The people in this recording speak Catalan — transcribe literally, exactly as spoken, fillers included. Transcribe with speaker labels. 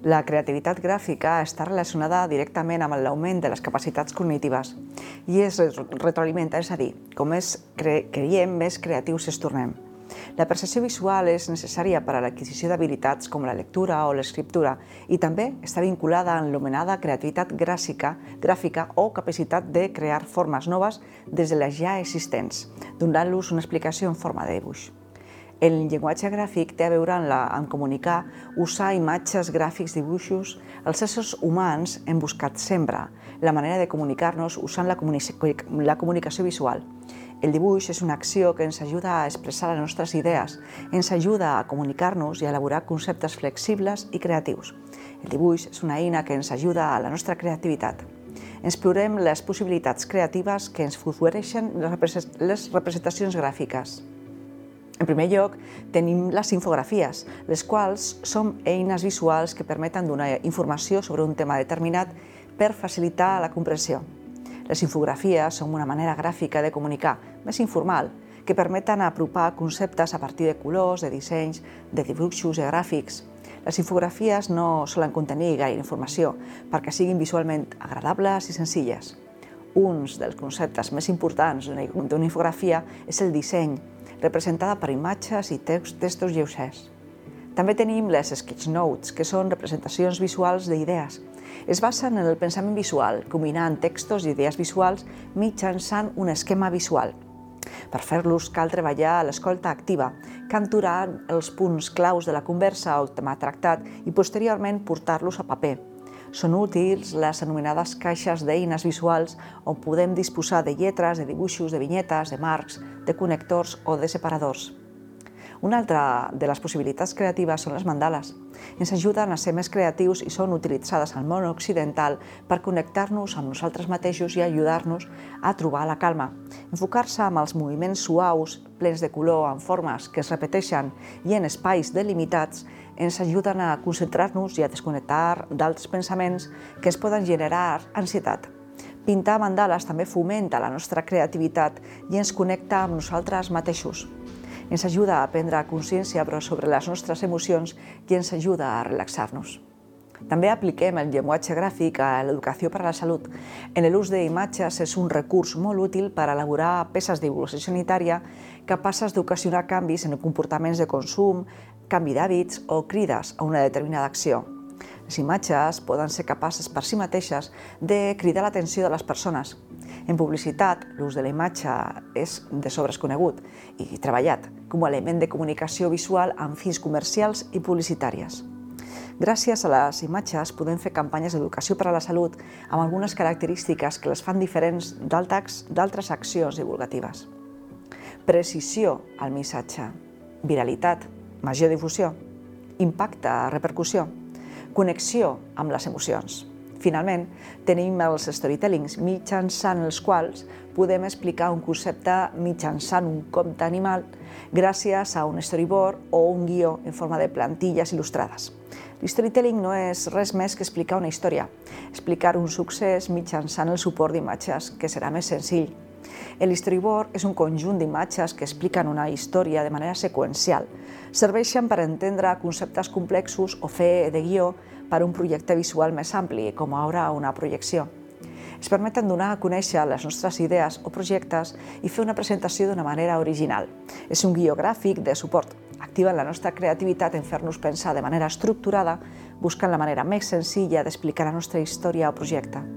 Speaker 1: La creativitat gràfica està relacionada directament amb l'augment de les capacitats cognitives i es retroalimenta, és a dir, com més creiem, més creatius es tornem. La percepció visual és necessària per a l'adquisició d'habilitats com la lectura o l'escriptura i també està vinculada amb l'anomenada creativitat gràfica o capacitat de crear formes noves des de les ja existents, donant-los una explicació en forma de dibuix. El llenguatge gràfic té a veure amb comunicar, usar imatges, gràfics, dibuixos. Els éssers humans hem buscat sempre la manera de comunicar-nos usant la comunicació visual. El dibuix és una acció que ens ajuda a expressar les nostres idees, ens ajuda a comunicar-nos i a elaborar conceptes flexibles i creatius. El dibuix és una eina que ens ajuda a la nostra creativitat. Explorem les possibilitats creatives que ens ofereixen les representacions gràfiques. En primer lloc, tenim les infografies, les quals són eines visuals que permeten donar informació sobre un tema determinat per facilitar la comprensió. Les infografies són una manera gràfica de comunicar, més informal, que permeten apropar conceptes a partir de colors, de dissenys, de dibuixos i gràfics. Les infografies no solen contenir gaire informació perquè siguin visualment agradables i senzilles. Un dels conceptes més importants d'una infografia és el disseny, representada per imatges i textos lleugers. També tenim les sketch notes, que són representacions visuals d'idees. Es basen en el pensament visual, combinant textos i idees visuals mitjançant un esquema visual. Per fer-los cal treballar l'escolta activa, capturar els punts claus de la conversa o tema tractat i posteriorment portar-los a paper. Són útils les anomenades caixes d'eines visuals on podem disposar de lletres, de dibuixos, de vinyetes, de marcs, de connectors o de separadors. Una altra de les possibilitats creatives són les mandales. Ens ajuden a ser més creatius i són utilitzades al món occidental per connectar-nos amb nosaltres mateixos i ajudar-nos a trobar la calma. Enfocar-se amb els moviments suaus, plens de color, en formes que es repeteixen i en espais delimitats, ens ajuden a concentrar-nos i a desconnectar d'altres pensaments que es poden generar ansietat. Pintar mandales també fomenta la nostra creativitat i ens connecta amb nosaltres mateixos. Ens ajuda a prendre consciència sobre les nostres emocions i ens ajuda a relaxar-nos. També apliquem el llenguatge gràfic a l'educació per a la salut. En l'ús d'imatges és un recurs molt útil per elaborar peces de divulgació sanitària capaces d'ocasionar canvis en comportaments de consum, canvi d'hàbits o crides a una determinada acció. Les imatges poden ser capaces per si mateixes de cridar l'atenció de les persones. En publicitat, l'ús de la imatge és de sobres conegut i treballat com a element de comunicació visual amb fins comercials i publicitàries. Gràcies a les imatges podem fer campanyes d'educació per a la salut amb algunes característiques que les fan diferents d'altres accions divulgatives. Precisió al missatge, viralitat, major difusió, impacte, repercussió, connexió amb les emocions. Finalment, tenim els storytellings, mitjançant els quals podem explicar un concepte mitjançant un conte animal gràcies a un storyboard o un guió en forma de plantilles il·lustrades. L'storytelling no és res més que explicar una història, explicar un succés mitjançant el suport d'imatges, que serà més senzill. El storyboard és un conjunt d'imatges que expliquen una història de manera seqüencial. Serveixen per entendre conceptes complexos o fer de guió per a un projecte visual més ampli, com ara una projecció. Ens permeten donar a conèixer les nostres idees o projectes i fer una presentació d'una manera original. És un guió gràfic de suport. Activen la nostra creativitat en fer-nos pensar de manera estructurada, buscant la manera més senzilla d'explicar la nostra història o projecte.